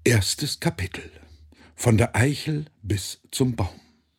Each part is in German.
Erstes Kapitel. Von der Eichel bis zum Baum.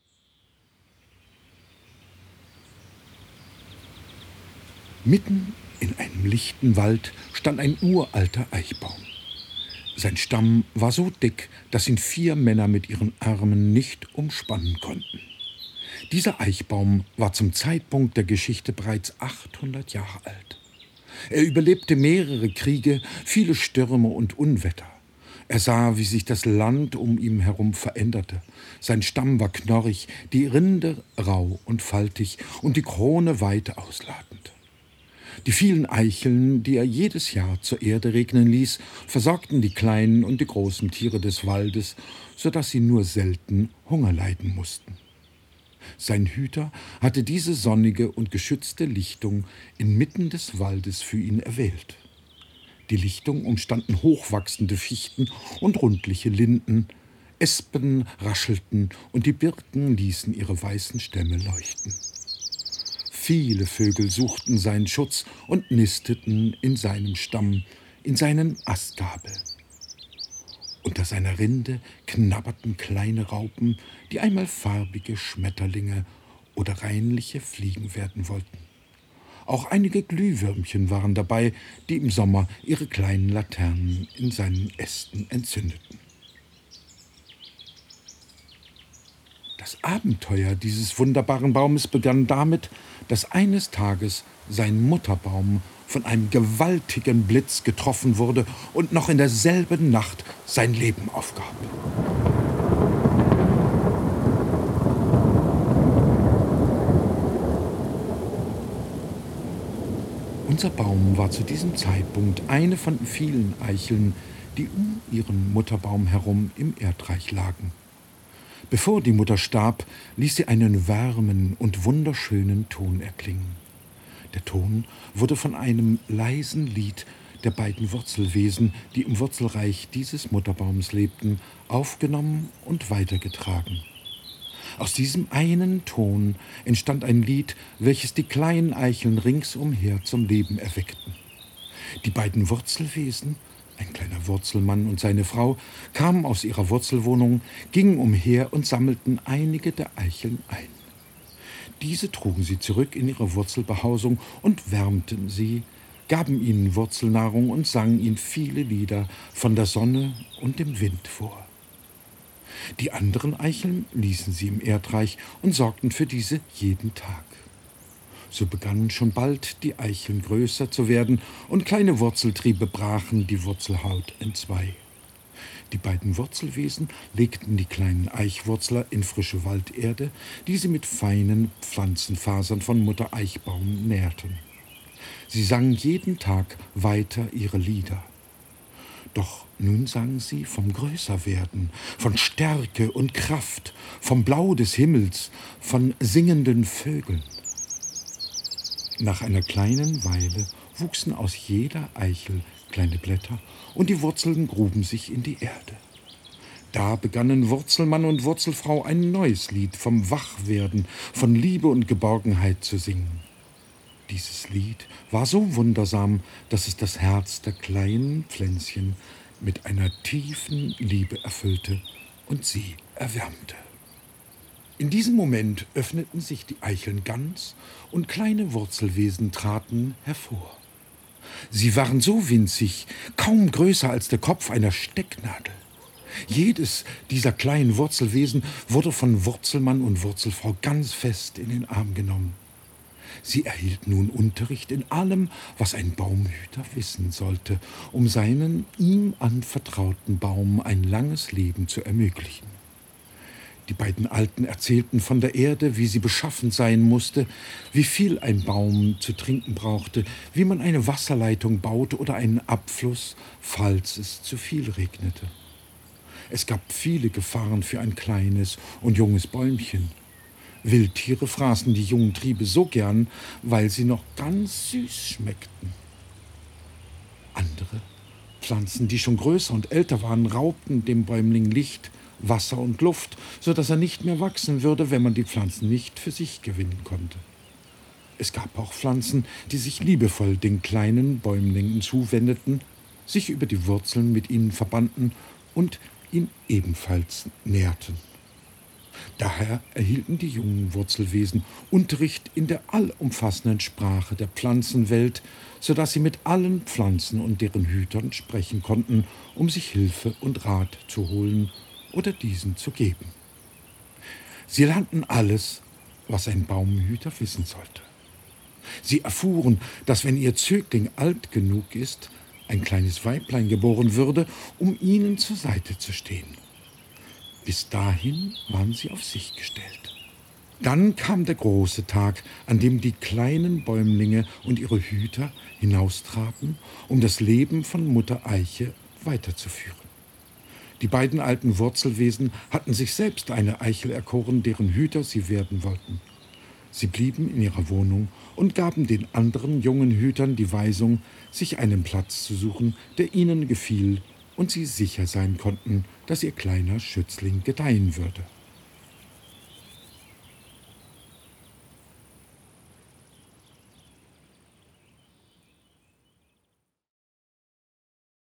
Mitten in einem lichten Wald stand ein uralter Eichbaum. Sein Stamm war so dick, dass ihn 4 Männer mit ihren Armen nicht umspannen konnten. Dieser Eichbaum war zum Zeitpunkt der Geschichte bereits 800 Jahre alt. Er überlebte mehrere Kriege, viele Stürme und Unwetter. Er sah, wie sich das Land um ihn herum veränderte. Sein Stamm war knorrig, die Rinde rau und faltig und die Krone weit ausladend. Die vielen Eicheln, die er jedes Jahr zur Erde regnen ließ, versorgten die kleinen und die großen Tiere des Waldes, sodass sie nur selten Hunger leiden mussten. Sein Hüter hatte diese sonnige und geschützte Lichtung inmitten des Waldes für ihn erwählt. Die Lichtung umstanden hochwachsende Fichten und rundliche Linden, Espen raschelten und die Birken ließen ihre weißen Stämme leuchten. Viele Vögel suchten seinen Schutz und nisteten in seinem Stamm, in seinen Astgabeln. Unter seiner Rinde knabberten kleine Raupen, die einmal farbige Schmetterlinge oder reinliche Fliegen werden wollten. Auch einige Glühwürmchen waren dabei, die im Sommer ihre kleinen Laternen in seinen Ästen entzündeten. Das Abenteuer dieses wunderbaren Baumes begann damit, dass eines Tages sein Mutterbaum von einem gewaltigen Blitz getroffen wurde und noch in derselben Nacht sein Leben aufgab. Unser Baum war zu diesem Zeitpunkt eine von vielen Eicheln, die um ihren Mutterbaum herum im Erdreich lagen. Bevor die Mutter starb, ließ sie einen warmen und wunderschönen Ton erklingen. Der Ton wurde von einem leisen Lied der beiden Wurzelwesen, die im Wurzelreich dieses Mutterbaums lebten, aufgenommen und weitergetragen. Aus diesem einen Ton entstand ein Lied, welches die kleinen Eicheln ringsumher zum Leben erweckten. Die beiden Wurzelwesen, ein kleiner Wurzelmann und seine Frau, kamen aus ihrer Wurzelwohnung, gingen umher und sammelten einige der Eicheln ein. Diese trugen sie zurück in ihre Wurzelbehausung und wärmten sie, gaben ihnen Wurzelnahrung und sangen ihnen viele Lieder von der Sonne und dem Wind vor. Die anderen Eicheln ließen sie im Erdreich und sorgten für diese jeden Tag. So begannen schon bald die Eicheln größer zu werden und kleine Wurzeltriebe brachen die Wurzelhaut entzwei. Die beiden Wurzelwesen legten die kleinen Eichwurzler in frische Walderde, die sie mit feinen Pflanzenfasern von Mutter Eichbaum nährten. Sie sangen jeden Tag weiter ihre Lieder. Doch nun sangen sie vom Größerwerden, von Stärke und Kraft, vom Blau des Himmels, von singenden Vögeln. Nach einer kleinen Weile wuchsen aus jeder Eichel kleine Blätter und die Wurzeln gruben sich in die Erde. Da begannen Wurzelmann und Wurzelfrau ein neues Lied vom Wachwerden, von Liebe und Geborgenheit zu singen. Dieses Lied war so wundersam, dass es das Herz der kleinen Pflänzchen mit einer tiefen Liebe erfüllte und sie erwärmte. In diesem Moment öffneten sich die Eicheln ganz und kleine Wurzelwesen traten hervor. Sie waren so winzig, kaum größer als der Kopf einer Stecknadel. Jedes dieser kleinen Wurzelwesen wurde von Wurzelmann und Wurzelfrau ganz fest in den Arm genommen. Sie erhielt nun Unterricht in allem, was ein Baumhüter wissen sollte, um seinen ihm anvertrauten Baum ein langes Leben zu ermöglichen. Die beiden Alten erzählten von der Erde, wie sie beschaffen sein musste, wie viel ein Baum zu trinken brauchte, wie man eine Wasserleitung baute oder einen Abfluss, falls es zu viel regnete. Es gab viele Gefahren für ein kleines und junges Bäumchen. Wildtiere fraßen die jungen Triebe so gern, weil sie noch ganz süß schmeckten. Andere Pflanzen, die schon größer und älter waren, raubten dem Bäumling Licht, Wasser und Luft, so dass er nicht mehr wachsen würde, wenn man die Pflanzen nicht für sich gewinnen konnte. Es gab auch Pflanzen, die sich liebevoll den kleinen Bäumlingen zuwendeten, sich über die Wurzeln mit ihnen verbanden und ihn ebenfalls nährten. Daher erhielten die jungen Wurzelwesen Unterricht in der allumfassenden Sprache der Pflanzenwelt, sodass sie mit allen Pflanzen und deren Hütern sprechen konnten, um sich Hilfe und Rat zu holen oder diesen zu geben. Sie lernten alles, was ein Baumhüter wissen sollte. Sie erfuhren, dass wenn ihr Zögling alt genug ist, ein kleines Weiblein geboren würde, um ihnen zur Seite zu stehen. Bis dahin waren sie auf sich gestellt. Dann kam der große Tag, an dem die kleinen Bäumlinge und ihre Hüter hinaustraten, um das Leben von Mutter Eiche weiterzuführen. Die beiden alten Wurzelwesen hatten sich selbst eine Eichel erkoren, deren Hüter sie werden wollten. Sie blieben in ihrer Wohnung und gaben den anderen jungen Hütern die Weisung, sich einen Platz zu suchen, der ihnen gefiel und sie sicher sein konnten, dass ihr kleiner Schützling gedeihen würde.